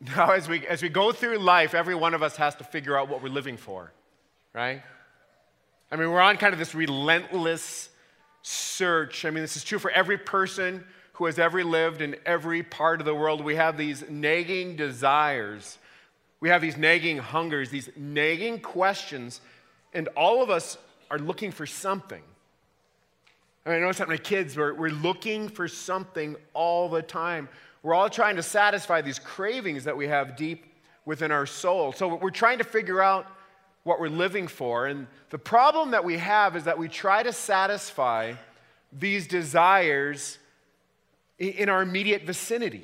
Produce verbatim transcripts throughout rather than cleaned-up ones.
Now, as we, as we go through life, every one of us has to figure out what we're living for, right? I mean, we're on kind of this relentless search. I mean, this is true for every person who has ever lived in every part of the world. We have these nagging desires. We have these nagging hungers, these nagging questions, and all of us are looking for something. I mean, I notice that my kids, we're, we're looking for something all the time. We're all trying to satisfy these cravings that we have deep within our soul. So we're trying to figure out what we're living for. And the problem that we have is that we try to satisfy these desires in our immediate vicinity.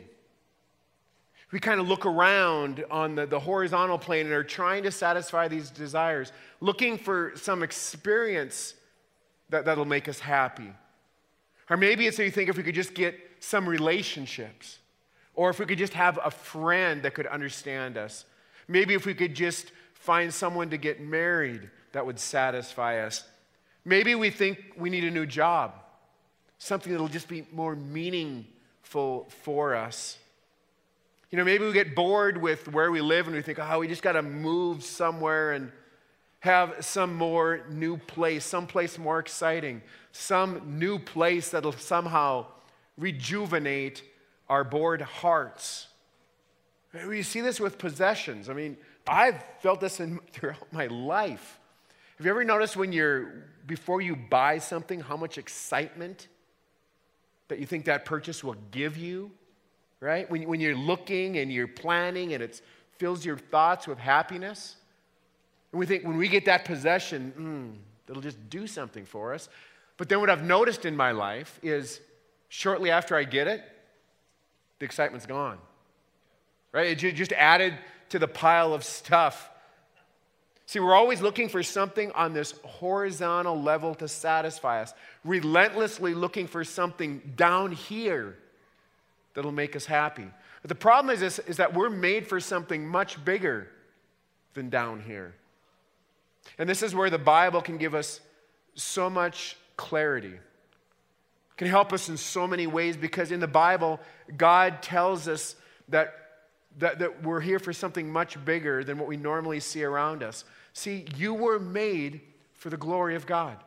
We kind of look around on the, the horizontal plane and are trying to satisfy these desires, looking for some experience that, that'll make us happy. Or maybe it's that you think if we could just get some relationships, or if we could just have a friend that could understand us. Maybe if we could just find someone to get married that would satisfy us. Maybe we think we need a new job, something that'll just be more meaningful for us. You know, maybe we get bored with where we live and we think, oh, we just got to move somewhere and have some more new place, some place more exciting, some new place that'll somehow rejuvenate our bored hearts. We see this with possessions. I mean, I've felt this in, throughout my life. Have you ever noticed when you're, before you buy something, how much excitement that you think that purchase will give you, right? When, when you're looking and you're planning and it fills your thoughts with happiness. And we think when we get that possession, mm, it'll just do something for us. But then what I've noticed in my life is shortly after I get it, the excitement's gone, right? It just added to the pile of stuff. See, we're always looking for something on this horizontal level to satisfy us, relentlessly looking for something down here that'll make us happy. But the problem is, this, is that we're made for something much bigger than down here. And this is where the Bible can give us so much clarity. It can help us in so many ways because in the Bible, God tells us that, that, that we're here for something much bigger than what we normally see around us. See, you were made for the glory of God.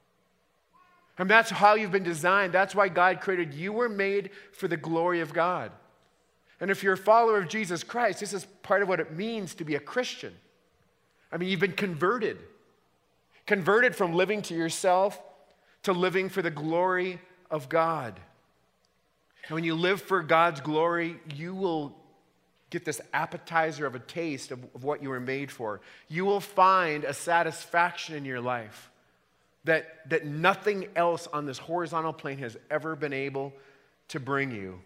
And that's how you've been designed. That's why God created you. You were made for the glory of God. And if you're a follower of Jesus Christ, this is part of what it means to be a Christian. I mean, you've been converted. Converted from living to yourself to living for the glory of God. And when you live for God's glory, you will get this appetizer of a taste of, of what you were made for. You will find a satisfaction in your life that, that nothing else on this horizontal plane has ever been able to bring you.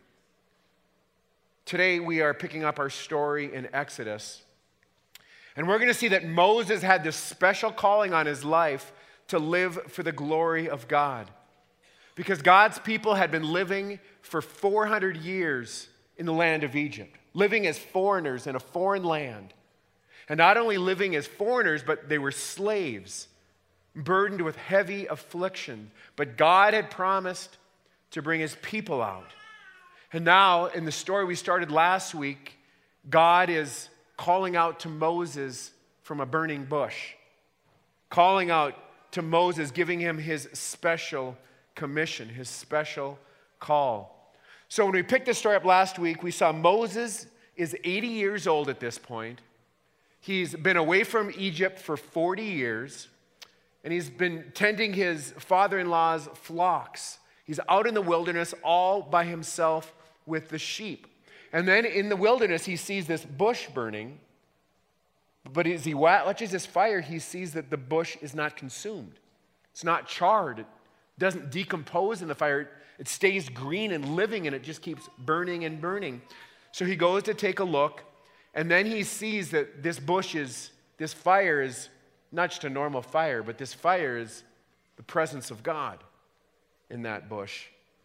Today we are picking up our story in Exodus. And we're going to see that Moses had this special calling on his life to live for the glory of God. Because God's people had been living for four hundred years in the land of Egypt, living as foreigners in a foreign land. And not only living as foreigners, but they were slaves, burdened with heavy affliction. But God had promised to bring his people out. And now, in the story we started last week, God is calling out to Moses from a burning bush, calling out to Moses, giving him his special commission, his special call. So when we picked this story up last week, we saw Moses is eighty years old at this point. He's been away from Egypt for forty years, and he's been tending his father-in-law's flocks. He's out in the wilderness all by himself with the sheep. And then in the wilderness, he sees this bush burning. But as he watches this fire, he sees that the bush is not consumed. It's not charred. It doesn't decompose in the fire. It stays green and living, and it just keeps burning and burning. So he goes to take a look, and then he sees that this bush is, this fire is not just a normal fire, but this fire is the presence of God in that bush.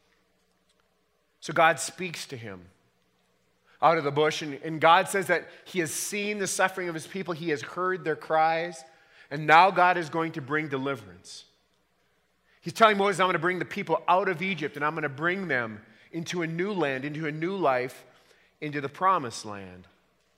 So God speaks to him out of the bush, and, and God says that he has seen the suffering of his people, he has heard their cries, and now God is going to bring deliverance. He's telling Moses, I'm going to bring the people out of Egypt, and I'm going to bring them into a new land, into a new life, into the promised land.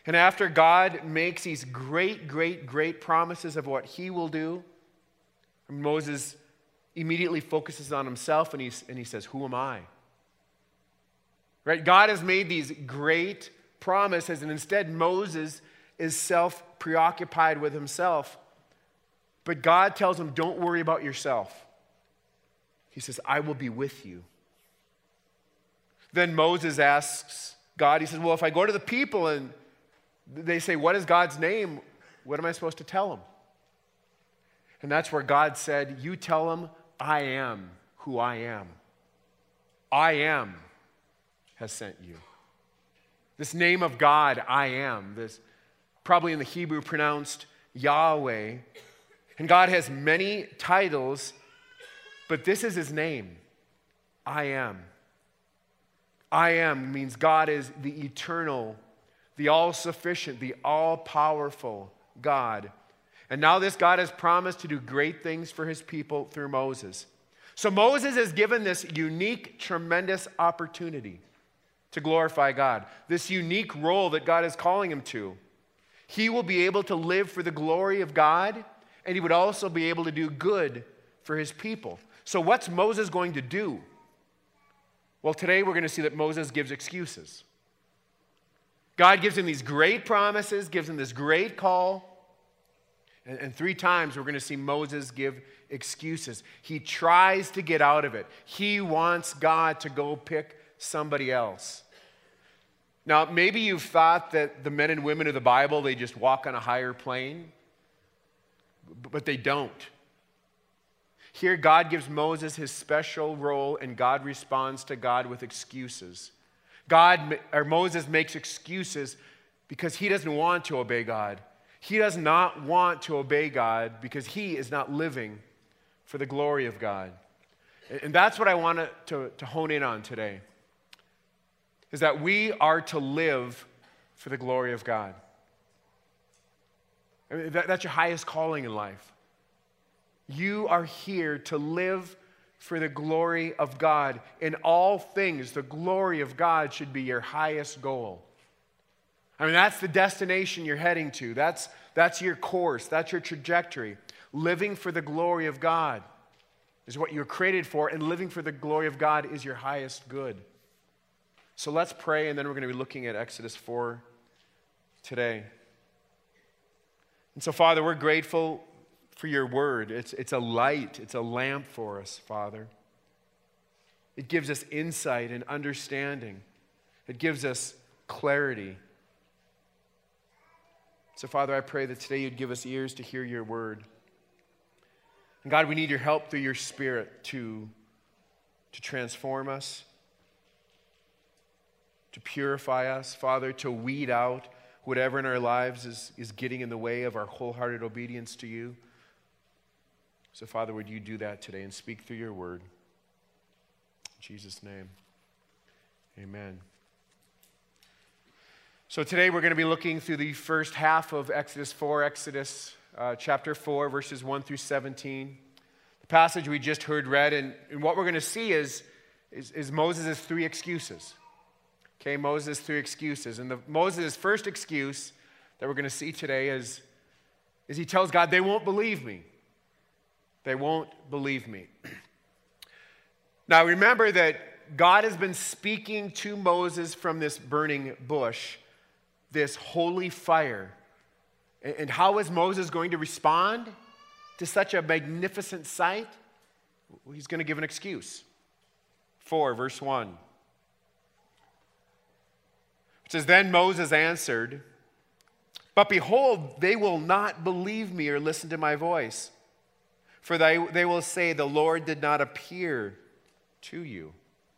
And after God makes these great, great, great promises of what he will do, Moses immediately focuses on himself and, he's, and he says, who am I? Right? God has made these great promises, and instead Moses is self-preoccupied with himself. But God tells him, don't worry about yourself. He says, I will be with you. Then Moses asks God, he says, well, if I go to the people and they say, what is God's name? What am I supposed to tell them? And that's where God said, you tell them, I am who I am. I am has sent you. This name of God, I am, this probably in the Hebrew pronounced Yahweh. And God has many titles, but this is his name, I am. I am means God is the eternal, the all-sufficient, the all-powerful God. And now this God has promised to do great things for his people through Moses. So Moses is given this unique, tremendous opportunity to glorify God, this unique role that God is calling him to. He will be able to live for the glory of God, and he would also be able to do good for his people. So what's Moses going to do? Well, today we're going to see that Moses gives excuses. God gives him these great promises, gives him this great call, and, and three times we're going to see Moses give excuses. He tries to get out of it. He wants God to go pick somebody else. Now, maybe you've thought that the men and women of the Bible, they just walk on a higher plane, but they don't. Here, God gives Moses his special role, and God responds to God with excuses. God, or Moses makes excuses because he doesn't want to obey God. He does not want to obey God because he is not living for the glory of God. And that's what I want to, to hone in on today, is that we are to live for the glory of God. I mean, that, that's your highest calling in life. You are here to live for the glory of God. In all things, the glory of God should be your highest goal. I mean, that's the destination you're heading to. That's, that's your course. That's your trajectory. Living for the glory of God is what you're created for, and living for the glory of God is your highest good. So let's pray, and then we're going to be looking at Exodus four today. And so, Father, we're grateful for your word. It's, it's a light. It's a lamp for us, Father. It gives us insight and understanding. It gives us clarity. So, Father, I pray that today you'd give us ears to hear your word. And God, we need your help through your Spirit to, to transform us, to purify us, Father, to weed out whatever in our lives is, is getting in the way of our wholehearted obedience to you. So, Father, would you do that today and speak through your word? In Jesus' name, amen. So today we're going to be looking through the first half of Exodus four, Exodus uh, chapter four, verses one through seventeen. The passage we just heard read, and, and what we're going to see is, is, is Moses' three excuses. Okay, Moses' three excuses. And the, Moses' first excuse that we're going to see today is, is he tells God, they won't believe me. They won't believe me. Now remember that God has been speaking to Moses from this burning bush, this holy fire. And how is Moses going to respond to such a magnificent sight? Well, he's going to give an excuse. four, verse one. It says, then Moses answered, but behold, they will not believe me or listen to my voice. For they, they will say, the Lord did not appear to you.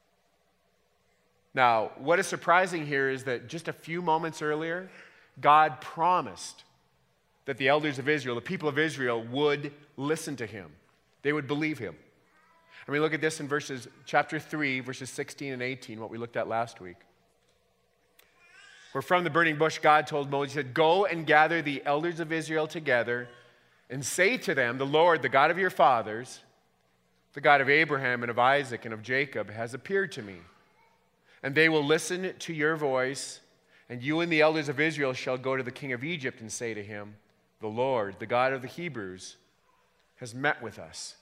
Now, what is surprising here is that just a few moments earlier, God promised that the elders of Israel, the people of Israel, would listen to him. They would believe him. I mean, look at this in verses, chapter three, verses sixteen and eighteen, what we looked at last week. Where from the burning bush, God told Moses, he said, go and gather the elders of Israel together and say to them, the Lord, the God of your fathers, the God of Abraham and of Isaac and of Jacob, has appeared to me. And they will listen to your voice, And you and the elders of Israel shall go to the king of Egypt and say to him, the Lord, the God of the Hebrews, has met with us.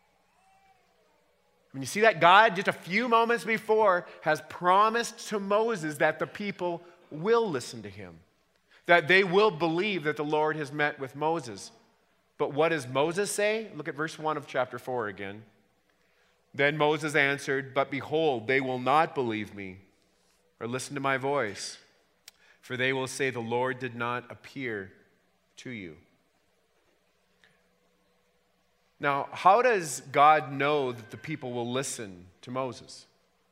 When you see that God, just a few moments before, has promised to Moses that the people will listen to him, that they will believe that the Lord has met with Moses. But what does Moses say? Look at verse one of chapter four again. Then Moses answered, but behold, they will not believe me or listen to my voice, for they will say the Lord did not appear to you. Now, how does God know that the people will listen to Moses?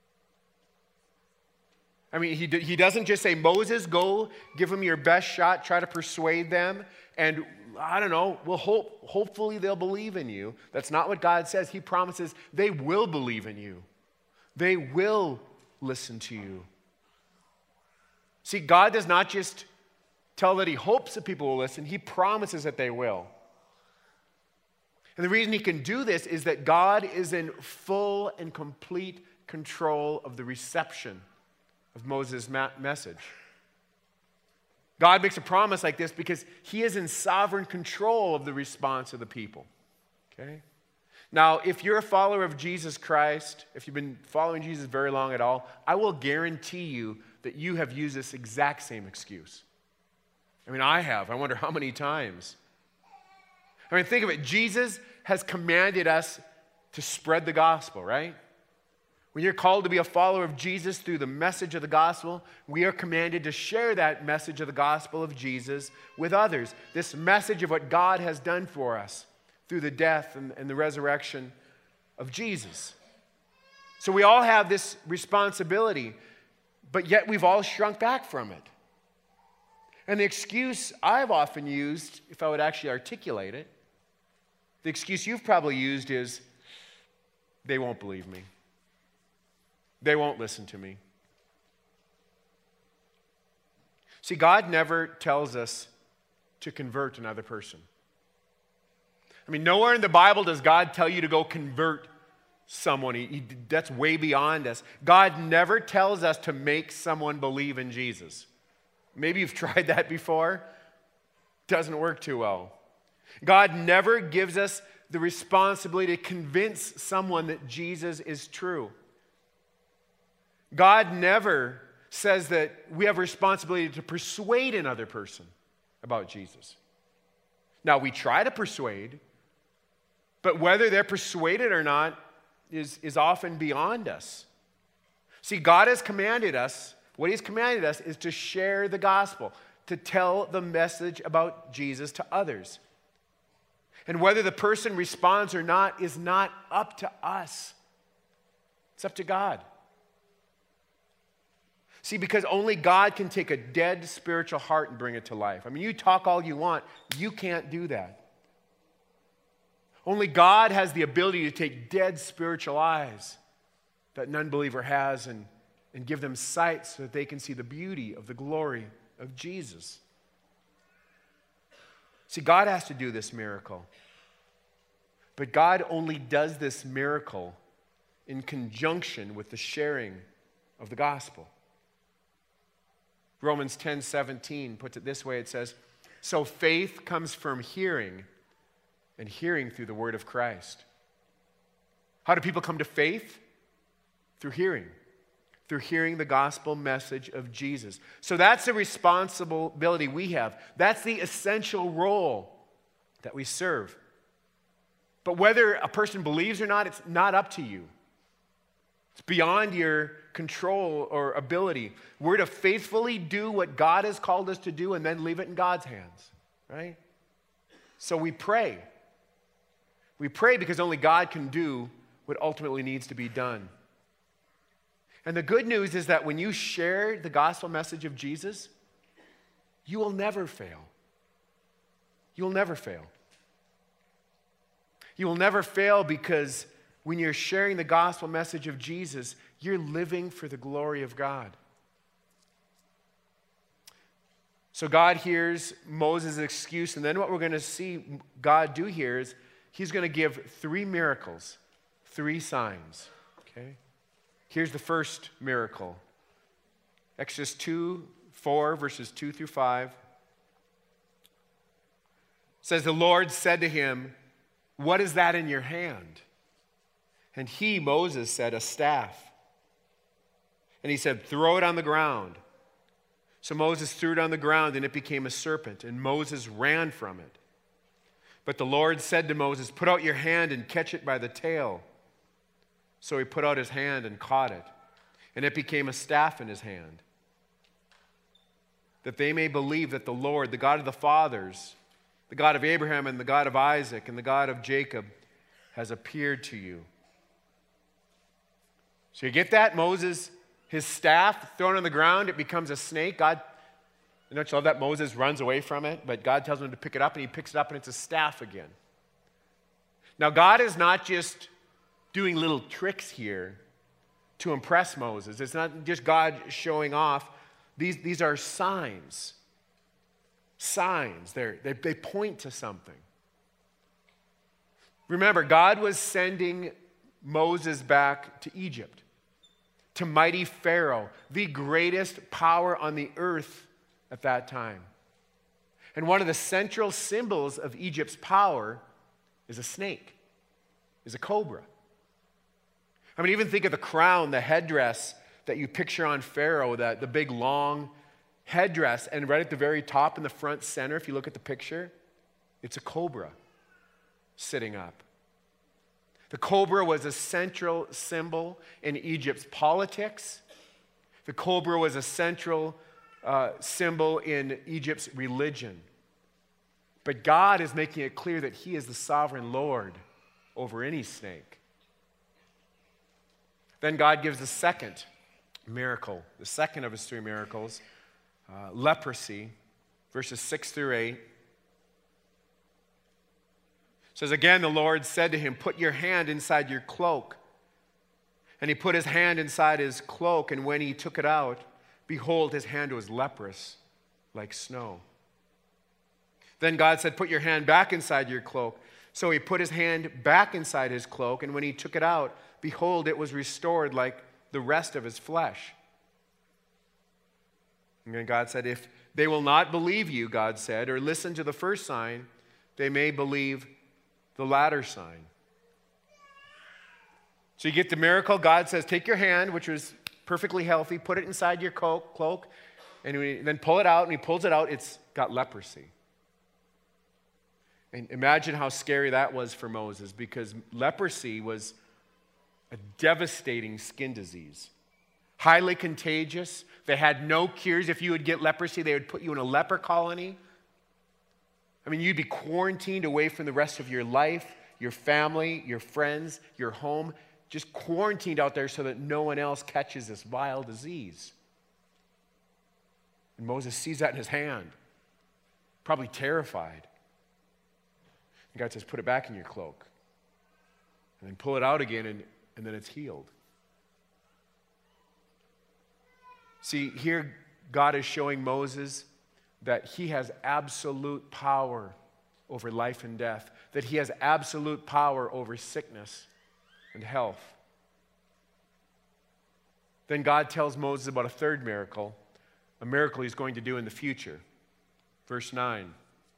I mean, he, he doesn't just say, Moses, go, give them your best shot, try to persuade them, and I don't know, well, hope, hopefully they'll believe in you. That's not what God says. He promises they will believe in you. They will listen to you. See, God does not just tell that he hopes that people will listen. He promises that they will. And the reason he can do this is that God is in full and complete control of the reception of Moses' ma- message. God makes a promise like this because he is in sovereign control of the response of the people. Okay? Now, if you're a follower of Jesus Christ, if you've been following Jesus very long at all, I will guarantee you that you have used this exact same excuse. I mean, I have. I wonder how many times. I mean, think of it. Jesus has commanded us to spread the gospel, right? When you're called to be a follower of Jesus through the message of the gospel, we are commanded to share that message of the gospel of Jesus with others. This message of what God has done for us through the death and, and the resurrection of Jesus. So we all have this responsibility, but yet we've all shrunk back from it. And the excuse I've often used, if I would actually articulate it, the excuse you've probably used is, they won't believe me. They won't listen to me. See, God never tells us to convert another person. I mean, nowhere in the Bible does God tell you to go convert someone. He, he, that's way beyond us. God never tells us to make someone believe in Jesus. Maybe you've tried that before. Doesn't work too well. God never gives us the responsibility to convince someone that Jesus is true. God never says that we have a responsibility to persuade another person about Jesus. Now, we try to persuade, but whether they're persuaded or not is, is often beyond us. See, God has commanded us, what he's commanded us is to share the gospel, to tell the message about Jesus to others. And whether the person responds or not is not up to us. It's up to God. See, because only God can take a dead spiritual heart and bring it to life. I mean, you talk all you want, you can't do that. Only God has the ability to take dead spiritual eyes that an unbeliever has and, and give them sight so that they can see the beauty of the glory of Jesus. See, God has to do this miracle. But God only does this miracle in conjunction with the sharing of the gospel. Romans ten seventeen puts it this way. It says, so faith comes from hearing, and hearing through the word of Christ. How do people come to faith? Through hearing. Through hearing the gospel message of Jesus. So that's the responsibility we have. That's the essential role that we serve. But whether a person believes or not, it's not up to you. It's beyond your control or ability. We're to faithfully do what God has called us to do and then leave it in God's hands, right? So we pray. We pray because only God can do what ultimately needs to be done. And the good news is that when you share the gospel message of Jesus, you will never fail. You will never fail. You will never fail because when you're sharing the gospel message of Jesus, you're living for the glory of God. So God hears Moses' excuse, and then what we're going to see God do here is he's going to give three miracles, three signs. Okay? Here's the first miracle. Exodus two, four, verses two through five. It says, the Lord said to him, what is that in your hand? And he, Moses, said, a staff. And he said, throw it on the ground. So Moses threw it on the ground, and it became a serpent, and Moses ran from it. But the Lord said to Moses, put out your hand and catch it by the tail. So he put out his hand and caught it, and it became a staff in his hand, that they may believe that the Lord, the God of the fathers, the God of Abraham and the God of Isaac and the God of Jacob, has appeared to you. So you get that? Moses, his staff thrown on the ground, it becomes a snake. God, you don't you love that? Moses runs away from it, but God tells him to pick it up, and he picks it up, and it's a staff again. Now, God is not just doing little tricks here to impress Moses. It's not just God showing off. These, these are signs. Signs. They're, they, they point to something. Remember, God was sending Moses back to Egypt, to mighty Pharaoh, the greatest power on the earth at that time. And one of the central symbols of Egypt's power is a snake, is a cobra. I mean, even think of the crown, the headdress that you picture on Pharaoh, that the big long headdress, and right at the very top in the front center, if you look at the picture, it's a cobra sitting up. The cobra was a central symbol in Egypt's politics. The cobra was a central uh, symbol in Egypt's religion. But God is making it clear that he is the sovereign Lord over any snake. Then God gives the second miracle, the second of his three miracles, uh, leprosy, verses six through eight. It says, again, the Lord said to him, put your hand inside your cloak. And he put his hand inside his cloak, and when he took it out, behold, his hand was leprous like snow. Then God said, put your hand back inside your cloak. So he put his hand back inside his cloak, and when he took it out, behold, it was restored like the rest of his flesh. And then God said, if they will not believe you, God said, or listen to the first sign, they may believe the latter sign. So you get the miracle. God says, take your hand, which was perfectly healthy, put it inside your cloak, and then pull it out, and he pulls it out, it's got leprosy. And imagine how scary that was for Moses, because leprosy was a devastating skin disease. Highly contagious. They had no cures. If you would get leprosy, they would put you in a leper colony. I mean, you'd be quarantined away from the rest of your life, your family, your friends, your home, just quarantined out there so that no one else catches this vile disease. And Moses sees that in his hand, probably terrified. And God says, put it back in your cloak. And then pull it out again, and, and then it's healed. See, here God is showing Moses that he has absolute power over life and death, that he has absolute power over sickness and health. Then God tells Moses about a third miracle, a miracle he's going to do in the future. Verse nine.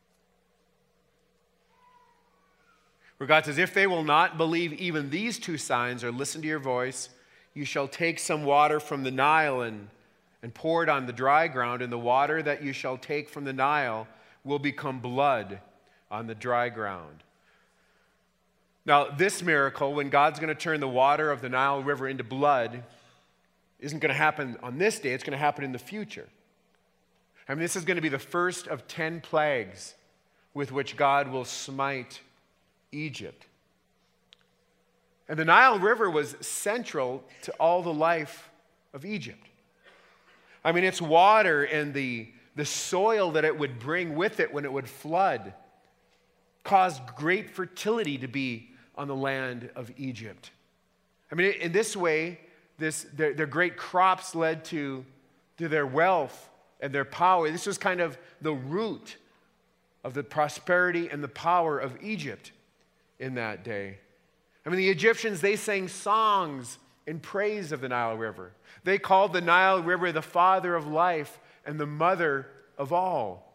Where God says, if they will not believe even these two signs or listen to your voice, you shall take some water from the Nile and, and pour it on the dry ground, and the water that you shall take from the Nile will become blood on the dry ground. Now, this miracle, when God's going to turn the water of the Nile River into blood, isn't going to happen on this day. It's going to happen in the future. I mean, this is going to be the first of ten plagues with which God will smite Egypt. And the Nile River was central to all the life of Egypt. I mean, its water and the, the soil that it would bring with it when it would flood caused great fertility to be on the land of Egypt. I mean, in this way, this, their, their great crops led to, to their wealth and their power. This was kind of the root of the prosperity and the power of Egypt in that day. I mean, the Egyptians, they sang songs in praise of the Nile River. They called the Nile River the father of life and the mother of all.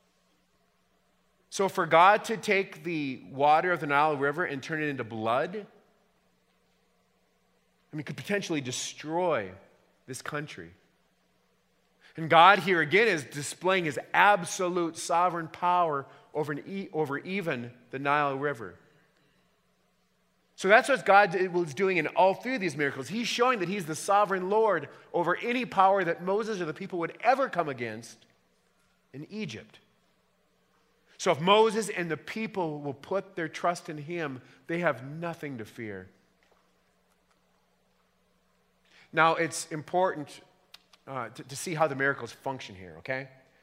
So for God to take the water of the Nile River and turn it into blood, I mean, could potentially destroy this country. And God here again is displaying his absolute sovereign power over, an e- over even the Nile River. So that's what God was doing in all three of these miracles. He's showing that he's the sovereign Lord over any power that Moses or the people would ever come against in Egypt. So if Moses and the people will put their trust in him, they have nothing to fear. Now, it's important uh, to, to see how the miracles function here, okay?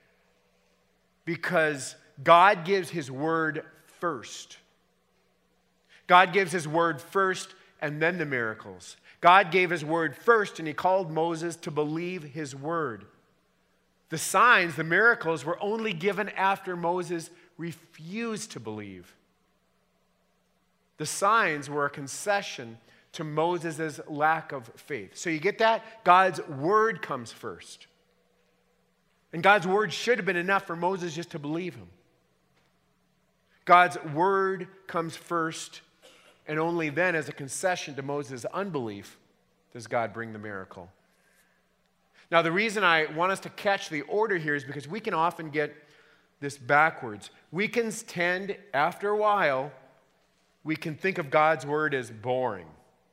Because God gives his word first. God gives his word first and then the miracles. God gave his word first and he called Moses to believe his word. The signs, the miracles, were only given after Moses refused to believe. The signs were a concession to Moses' lack of faith. So you get that? God's word comes first. And God's word should have been enough for Moses just to believe him. God's word comes first, and only then, as a concession to Moses' unbelief, does God bring the miracle. Now, the reason I want us to catch the order here is because we can often get this backwards. We can tend, after a while, we can think of God's word as boring.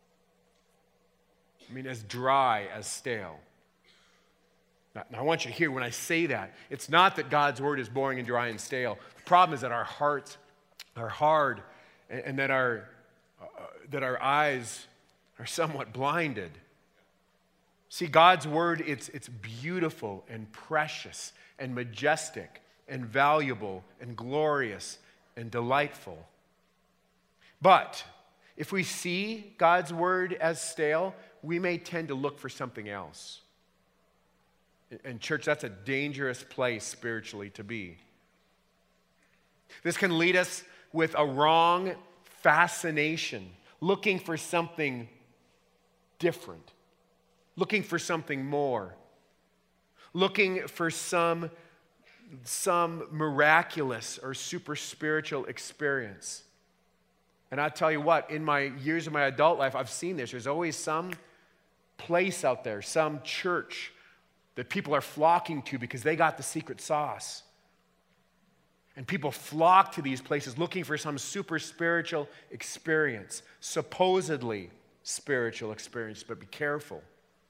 I mean, as dry, as stale. Now, now, I want you to hear when I say that, it's not that God's word is boring and dry and stale. The problem is that our hearts are hard and, and that, our, uh, that our eyes are somewhat blinded. See, God's word, it's, it's beautiful and precious and majestic and valuable and glorious and delightful. But if we see God's word as stale, we may tend to look for something else. And church, that's a dangerous place spiritually to be. This can lead us with a wrong fascination, looking for something different, looking for something more, looking for some, some miraculous or super spiritual experience. And I tell you what, in my years of my adult life, I've seen this. There's always some place out there, some church that people are flocking to because they got the secret sauce. And people flock to these places looking for some super spiritual experience, supposedly spiritual experience, but be careful.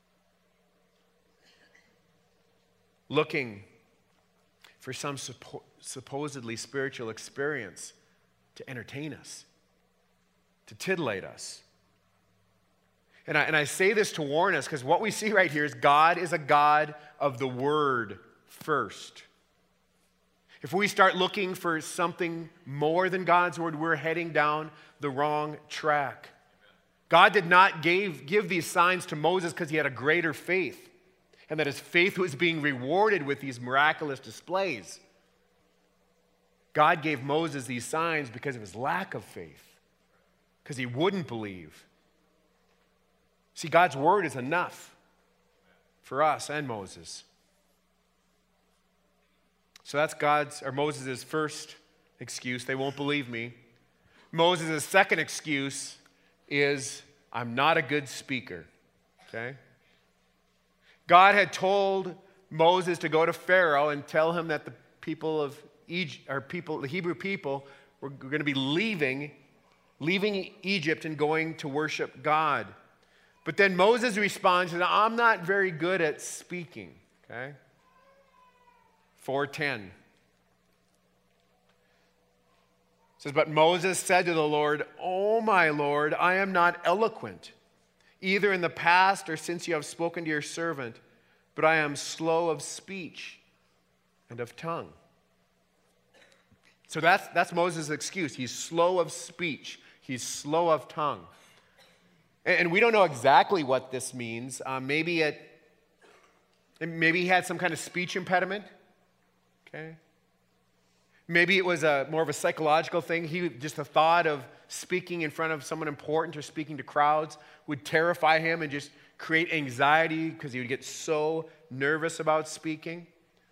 Looking for some suppo- supposedly spiritual experience to entertain us, to titillate us. And I, and I say this to warn us because what we see right here is God is a God of the word first. If we start looking for something more than God's word, we're heading down the wrong track. God did not give, give these signs to Moses because he had a greater faith and that his faith was being rewarded with these miraculous displays. God gave Moses these signs because of his lack of faith, because he wouldn't believe. See, God's word is enough for us and Moses. So that's God's or Moses' first excuse. They won't believe me. Moses' second excuse is, I'm not a good speaker. Okay? God had told Moses to go to Pharaoh and tell him that the people of Egypt, or people, the Hebrew people, were going to be leaving, leaving Egypt and going to worship God. But then Moses responds, I'm not very good at speaking. Okay? four ten. It says, but Moses said to the Lord, Oh, my Lord, I am not eloquent, either in the past or since you have spoken to your servant, but I am slow of speech and of tongue. So that's, that's Moses' excuse. He's slow of speech. He's slow of tongue. And we don't know exactly what this means. Um, maybe it, maybe he had some kind of speech impediment. Okay. Maybe it was a more of a psychological thing. He just the thought of speaking in front of someone important or speaking to crowds would terrify him and just create anxiety because he would get so nervous about speaking.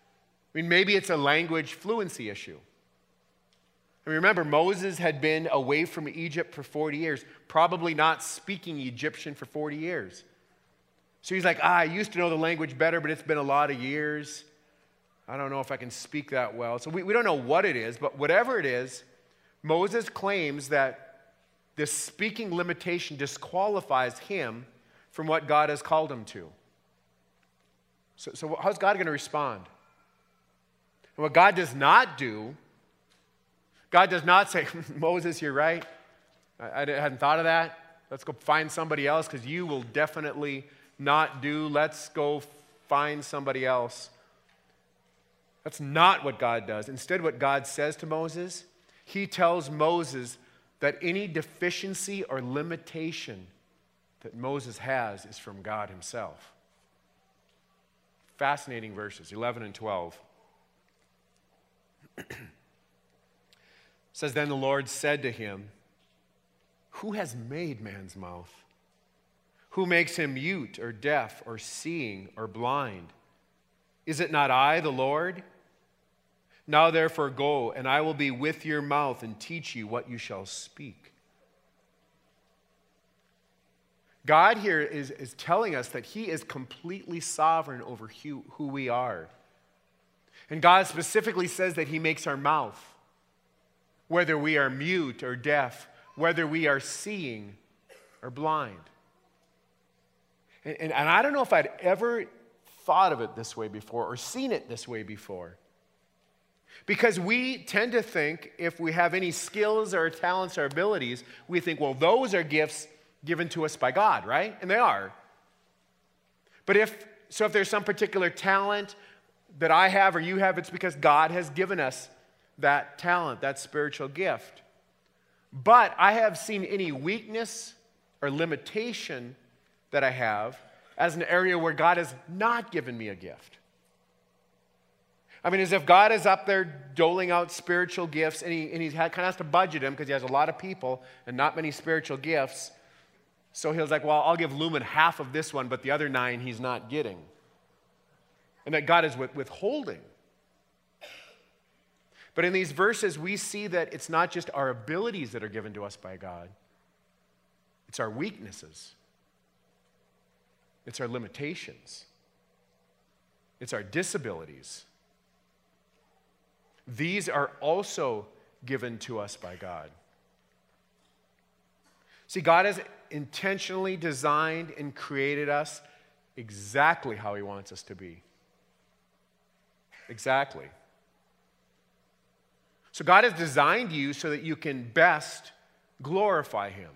I mean, maybe it's a language fluency issue. I mean, remember, Moses had been away from Egypt for forty years, probably not speaking Egyptian for forty years. So he's like, ah, I used to know the language better, but it's been a lot of years. I don't know if I can speak that well. So we, we don't know what it is, but whatever it is, Moses claims that this speaking limitation disqualifies him from what God has called him to. So, so how's God going to respond? And what God does not do, God does not say, Moses, you're right. I, I hadn't thought of that. Let's go find somebody else because you will definitely not do. Let's go find somebody else. That's not what God does. Instead, what God says to Moses, he tells Moses that any deficiency or limitation that Moses has is from God himself. Fascinating verses, eleven and twelve. It says, then the Lord said to him, who has made man's mouth? Who makes him mute or deaf or seeing or blind? Is it not I, the Lord? Now therefore go, and I will be with your mouth and teach you what you shall speak. God here is, is telling us that he is completely sovereign over who, who we are. And God specifically says that he makes our mouth, whether we are mute or deaf, whether we are seeing or blind. And, and, and I don't know if I'd ever thought of it this way before or seen it this way before. Because we tend to think if we have any skills or talents or abilities, we think, well, those are gifts given to us by God, right? And they are. But if, so if there's some particular talent that I have or you have, it's because God has given us that talent, that spiritual gift. But I have seen any weakness or limitation that I have as an area where God has not given me a gift. I mean, as if God is up there doling out spiritual gifts, and he, and he kind of has to budget them because he has a lot of people and not many spiritual gifts. So he was like, well, I'll give Lumen half of this one, but the other nine he's not getting. And that God is withholding. But in these verses, we see that it's not just our abilities that are given to us by God. It's our weaknesses. It's our limitations. It's our disabilities. These are also given to us by God. See, God has intentionally designed and created us exactly how he wants us to be. Exactly. So God has designed you so that you can best glorify him.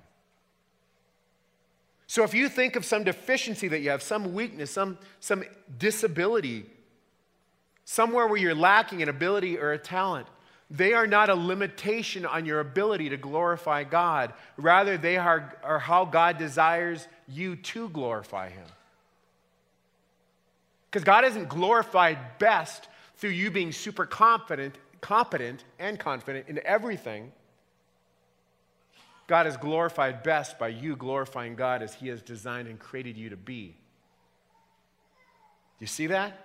So if you think of some deficiency that you have, some weakness, some, some disability, somewhere where you're lacking an ability or a talent, they are not a limitation on your ability to glorify God. Rather, they are, are how God desires you to glorify him. Because God isn't glorified best through you being super confident, competent and confident in everything. God is glorified best by you glorifying God as he has designed and created you to be. Do you see that?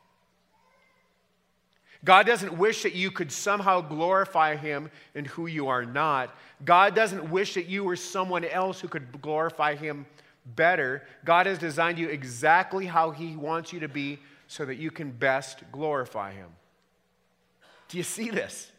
God doesn't wish that you could somehow glorify him in who you are not. God doesn't wish that you were someone else who could glorify him better. God has designed you exactly how he wants you to be so that you can best glorify him. Do you see this?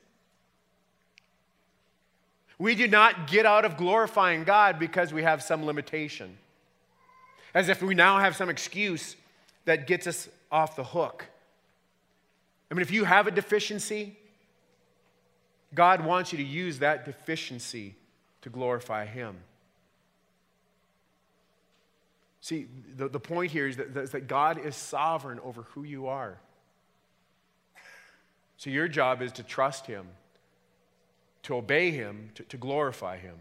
We do not get out of glorifying God because we have some limitation. As if we now have some excuse that gets us off the hook. I mean, if you have a deficiency, God wants you to use that deficiency to glorify him. See, the, the point here is that, that God is sovereign over who you are. So your job is to trust him, to obey him, to, to glorify him.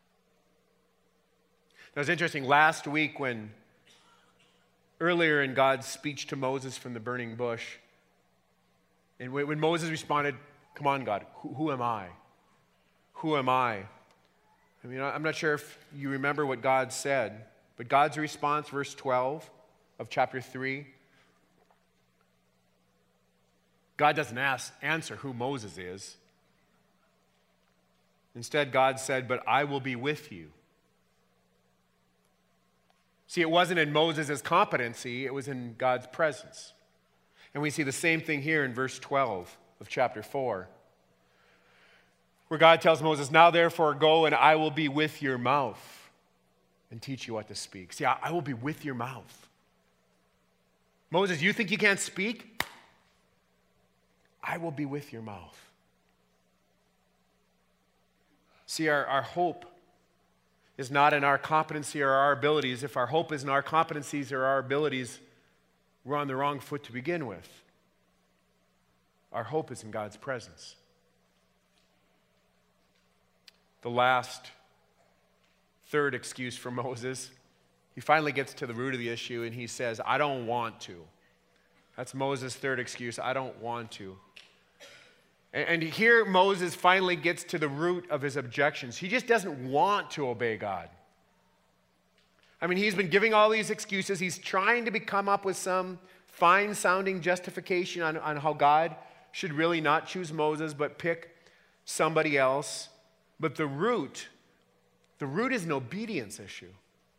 Now, it's interesting, last week when, earlier in God's speech to Moses from the burning bush, and when Moses responded, come on, God, who, who am I? Who am I? I mean, I'm not sure if you remember what God said, but God's response, verse twelve of chapter three, God doesn't ask, answer who Moses is. Instead, God said, but I will be with you. See, it wasn't in Moses' competency, it was in God's presence. And we see the same thing here in verse twelve of chapter four, where God tells Moses, now therefore go and I will be with your mouth and teach you what to speak. See, I will be with your mouth. Moses, you think you can't speak? I will be with your mouth. See, our, our hope is not in our competency or our abilities. If our hope is in our competencies or our abilities, we're on the wrong foot to begin with. Our hope is in God's presence. The last, third excuse for Moses, he finally gets to the root of the issue and he says, I don't want to. That's Moses' third excuse, I don't want to. And here Moses finally gets to the root of his objections. He just doesn't want to obey God. I mean, he's been giving all these excuses. He's trying to come up with some fine-sounding justification on, on how God should really not choose Moses, but pick somebody else. But the root, the root is an obedience issue.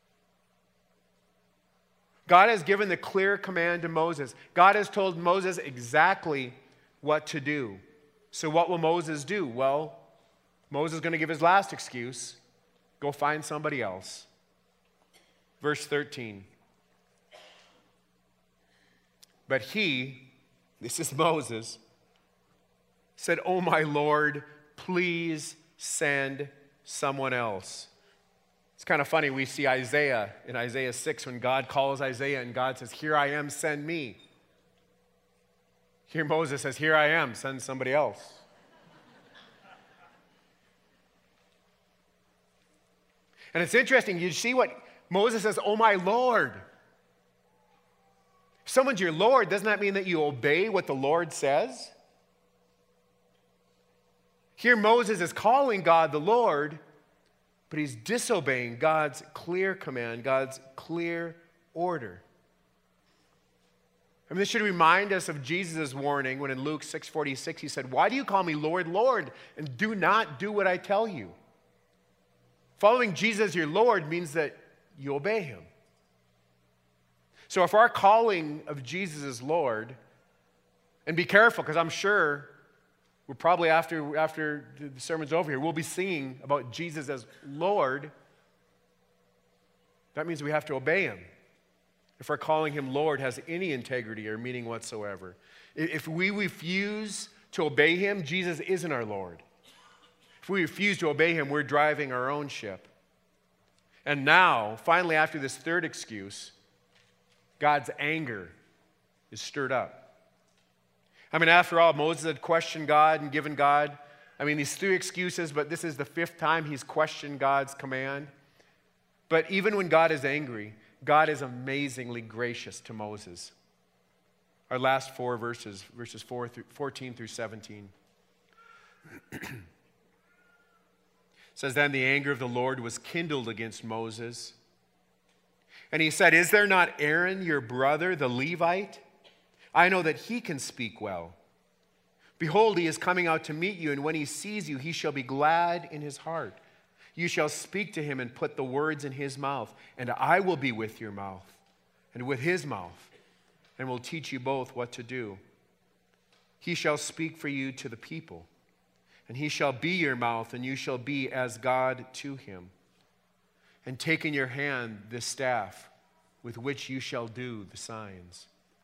God has given the clear command to Moses. God has told Moses exactly what to do. So what will Moses do? Well, Moses is going to give his last excuse. Go find somebody else. Verse thirteen. But he, this is Moses, said, oh my Lord, please send someone else. It's kind of funny. We see Isaiah in Isaiah six when God calls Isaiah and God says, here I am, send me. Here Moses says, here I am, send somebody else. And it's interesting, you see what Moses says, oh my Lord. If someone's your Lord, doesn't that mean that you obey what the Lord says? Here Moses is calling God the Lord, but he's disobeying God's clear command, God's clear order. I mean, this should remind us of Jesus' warning when in Luke six forty-six he said, why do you call me Lord, Lord, and do not do what I tell you? Following Jesus, your Lord, means that you obey him. So if our calling of Jesus is Lord, and be careful, because I'm sure we're probably after, after the sermon's over here, we'll be singing about Jesus as Lord. That means we have to obey him. If our calling him Lord has any integrity or meaning whatsoever. If we refuse to obey him, Jesus isn't our Lord. If we refuse to obey him, we're driving our own ship. And now, finally, after this third excuse, God's anger is stirred up. I mean, after all, Moses had questioned God and given God, I mean, these three excuses, but this is the fifth time he's questioned God's command. But even when God is angry, God is amazingly gracious to Moses. Our last four verses, verses four through, fourteen through seventeen. Says, then the anger of the Lord was kindled against Moses. And he said, is there not Aaron, your brother, the Levite? I know that he can speak well. Behold, he is coming out to meet you, and when he sees you, he shall be glad in his heart. You shall speak to him and put the words in his mouth, and I will be with your mouth and with his mouth, and will teach you both what to do. He shall speak for you to the people, and he shall be your mouth, and you shall be as God to him. And take in your hand this staff with which you shall do the signs.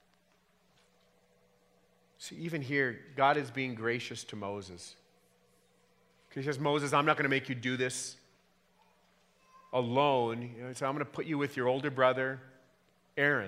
See, even here, God is being gracious to Moses. He says, Moses, I'm not going to make you do this alone. You know, so I'm going to put you with your older brother, Aaron.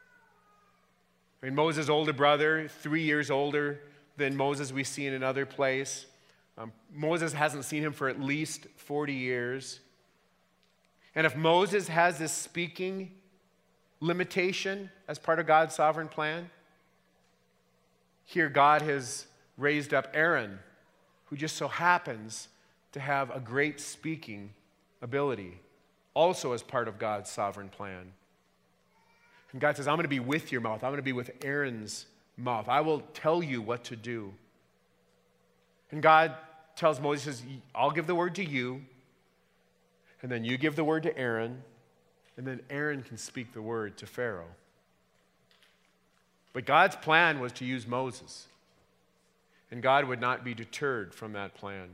I mean, Moses' older brother, three years older than Moses we see in another place. Um, Moses hasn't seen him for at least forty years. And if Moses has this speaking limitation as part of God's sovereign plan, here God has raised up Aaron, who just so happens to have a great speaking ability, also as part of God's sovereign plan. And God says, I'm going to be with your mouth. I'm going to be with Aaron's mouth. I will tell you what to do. And God tells Moses, I'll give the word to you, and then you give the word to Aaron, and then Aaron can speak the word to Pharaoh. But God's plan was to use Moses, and God would not be deterred from that plan.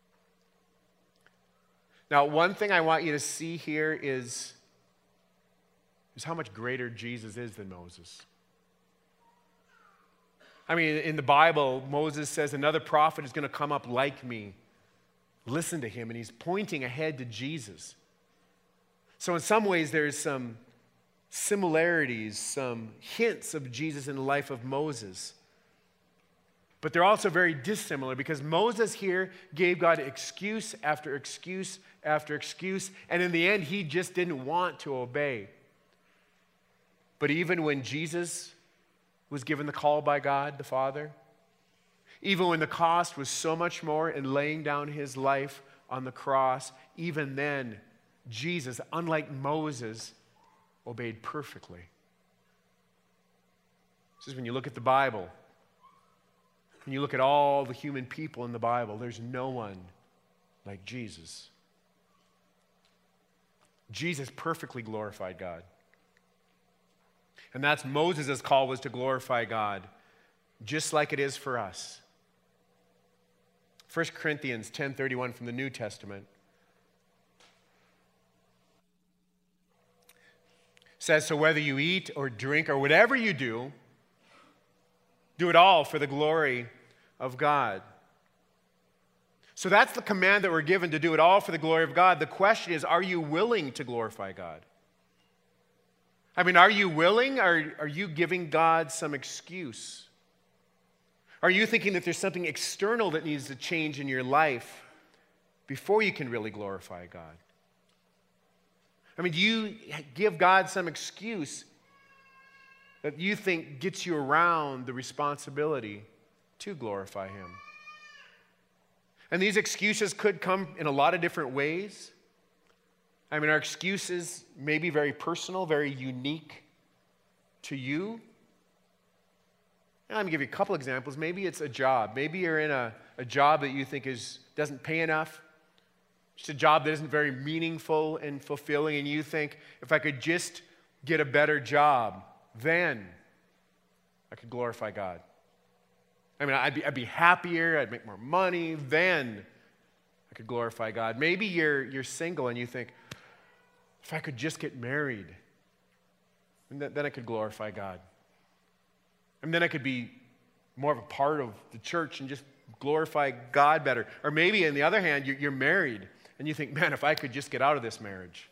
Now, one thing I want you to see here is, is how much greater Jesus is than Moses. I mean, in the Bible, Moses says another prophet is going to come up like me. Listen to him, and he's pointing ahead to Jesus. So in some ways, there's some similarities, some hints of Jesus in the life of Moses. But they're also very dissimilar because Moses here gave God excuse after excuse after excuse, and in the end, he just didn't want to obey. But even when Jesus was given the call by God the Father, even when the cost was so much more in laying down his life on the cross, even then, Jesus, unlike Moses, obeyed perfectly. This is when you look at the Bible, when you look at all the human people in the Bible, there's no one like Jesus. Jesus perfectly glorified God. And that's Moses' call, was to glorify God, just like it is for us. First Corinthians ten thirty-one from the New Testament says, so whether you eat or drink or whatever you do, do it all for the glory of God. So that's the command that we're given, to do it all for the glory of God. The question is, are you willing to glorify God? I mean, are you willing? Or are you giving God some excuse? Are you thinking that there's something external that needs to change in your life before you can really glorify God? I mean, do you give God some excuse that you think gets you around the responsibility to glorify Him? And these excuses could come in a lot of different ways. I mean, our excuses may be very personal, very unique to you. And I'm going to give you a couple examples. Maybe it's a job. Maybe you're in a, a job that you think is doesn't pay enough. It's a job that isn't very meaningful and fulfilling, and you think, if I could just get a better job, then I could glorify God. I mean, I'd be, I'd be happier, I'd make more money, then I could glorify God. Maybe you're, you're single and you think, if I could just get married, and then I could glorify God. And then I could be more of a part of the church and just glorify God better. Or maybe, on the other hand, you're, you're married and you think, man, if I could just get out of this marriage.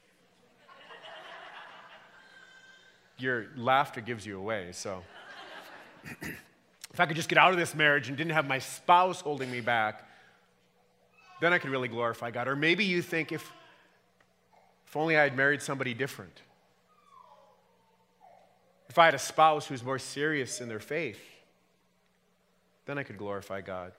Your laughter gives you away, so. If I could just get out of this marriage and didn't have my spouse holding me back, then I could really glorify God. Or maybe you think, if, if only I had married somebody different. If I had a spouse who's more serious in their faith, then I could glorify God.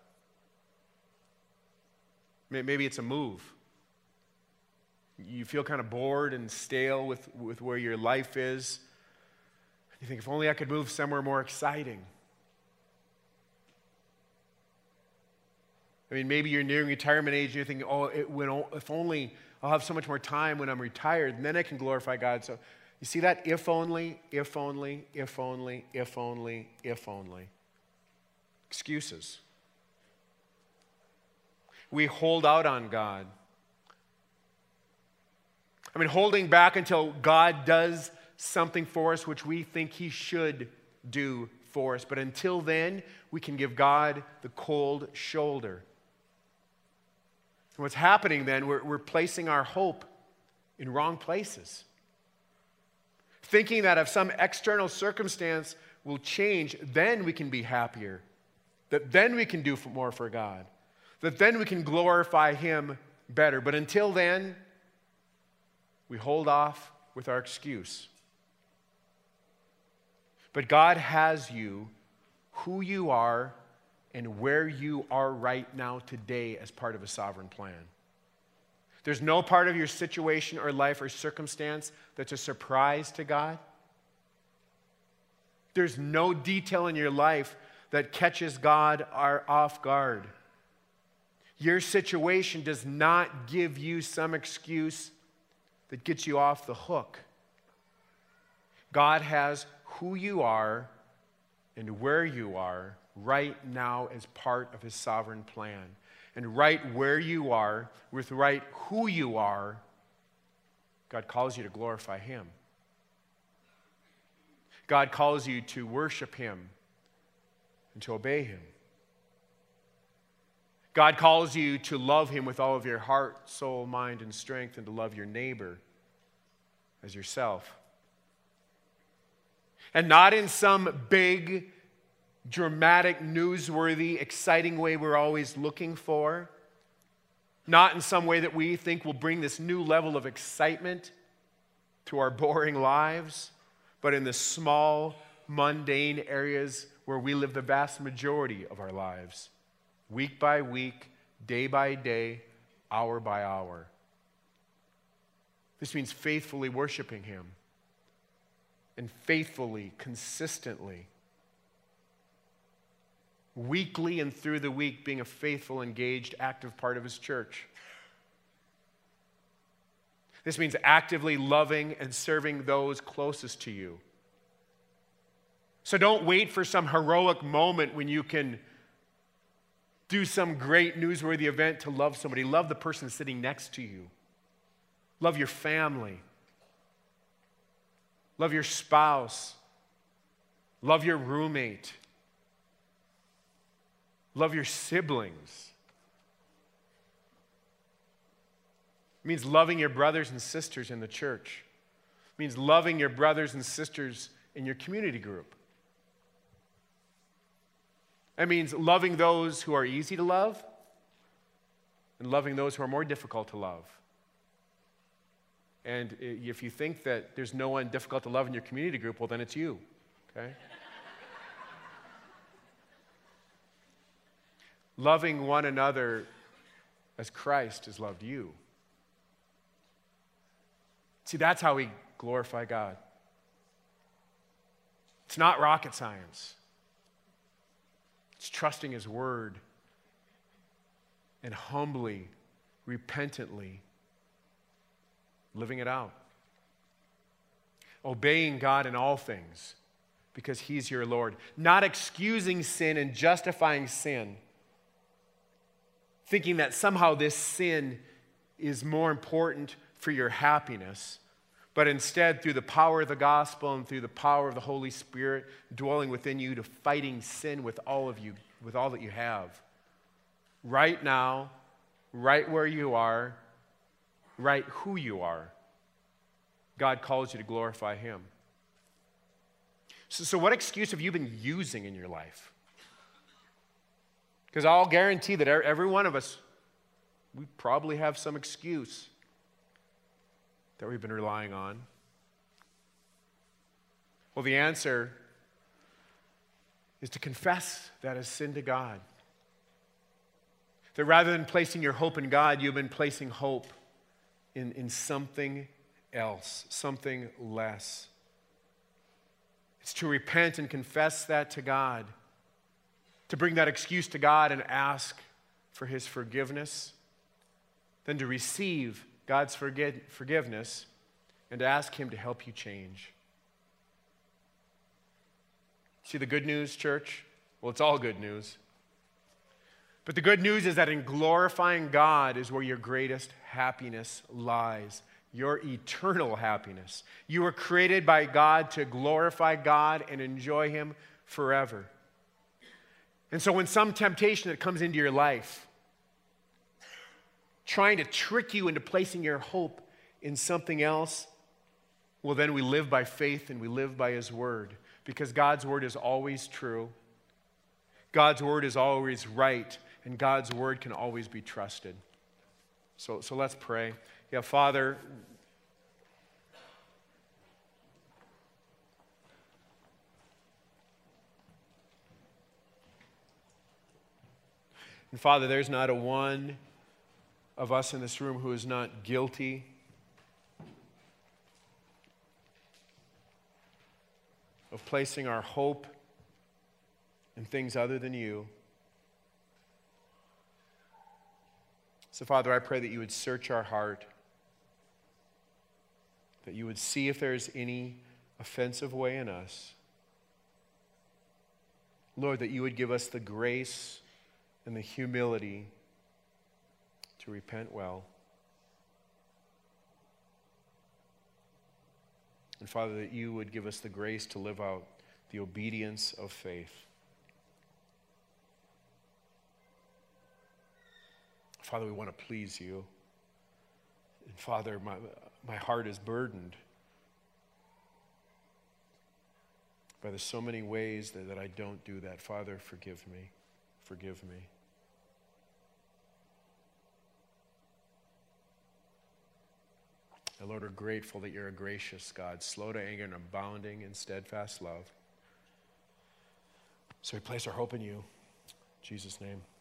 Maybe it's a move. You feel kind of bored and stale with, with where your life is. You think, if only I could move somewhere more exciting. I mean, maybe you're nearing retirement age and you're thinking, oh, it, when, if only I'll have so much more time when I'm retired, and then I can glorify God. So you see that? If only, if only, if only, if only, if only. Excuses. We hold out on God. I mean, holding back until God does something for us which we think He should do for us. But until then, we can give God the cold shoulder. And what's happening then, we're, we're placing our hope in wrong places. Thinking that if some external circumstance will change, then we can be happier. That then we can do more for God. That then we can glorify Him better. But until then, we hold off with our excuse. But God has you, who you are, and where you are right now today as part of a sovereign plan. There's no part of your situation or life or circumstance that's a surprise to God. There's no detail in your life that catches God off guard. Your situation does not give you some excuse that gets you off the hook. God has who you are and where you are right now as part of his sovereign plan. And right where you are, with right who you are, God calls you to glorify him. God calls you to worship him and to obey him. God calls you to love him with all of your heart, soul, mind, and strength, and to love your neighbor as yourself. And not in some big, dramatic, newsworthy, exciting way we're always looking for. Not in some way that we think will bring this new level of excitement to our boring lives, but in the small, mundane areas where we live the vast majority of our lives. Week by week, day by day, hour by hour. This means faithfully worshiping him and faithfully, consistently, weekly and through the week, being a faithful, engaged, active part of his church. This means actively loving and serving those closest to you. So don't wait for some heroic moment when you can do some great newsworthy event to love somebody. Love the person sitting next to you. Love your family. Love your spouse. Love your roommate. Love your siblings. It means loving your brothers and sisters in the church. It means loving your brothers and sisters in your community group. It means loving those who are easy to love and loving those who are more difficult to love. And if you think that there's no one difficult to love in your community group, well, then it's you, okay? Loving one another as Christ has loved you. See, that's how we glorify God. It's not rocket science. It's trusting his word and humbly, repentantly living it out. Obeying God in all things because he's your Lord. Not excusing sin and justifying sin, thinking that somehow this sin is more important for your happiness, but instead through the power of the gospel and through the power of the Holy Spirit dwelling within you, to fighting sin with all of you, with all that you have. Right now, right where you are, right who you are, God calls you to glorify him. So, so what excuse have you been using in your life? Because I'll guarantee that every one of us, we probably have some excuse that we've been relying on. Well, the answer is to confess that as sin to God. That rather than placing your hope in God, you've been placing hope in, in something else, something less. It's to repent and confess that to God, to bring that excuse to God and ask for his forgiveness, then to receive God's forgive, forgiveness and to ask him to help you change. See the good news, church? Well, it's all good news. But the good news is that in glorifying God is where your greatest happiness lies, your eternal happiness. You were created by God to glorify God and enjoy him forever. And so when some temptation that comes into your life, trying to trick you into placing your hope in something else, well, then we live by faith and we live by his word, because God's word is always true. God's word is always right, and God's word can always be trusted. So, so let's pray. Yeah, Father, and Father, there's not a one of us in this room who is not guilty of placing our hope in things other than you. So, Father, I pray that you would search our heart, that you would see if there's any offensive way in us. Lord, that you would give us the grace and the humility to repent well. And Father, that you would give us the grace to live out the obedience of faith. Father, we want to please you. And Father, my, my heart is burdened by the so many ways that, that I don't do that. Father, forgive me. Forgive me. And Lord, we're grateful that you're a gracious God, slow to anger and abounding in steadfast love. So we place our hope in you. In Jesus' name.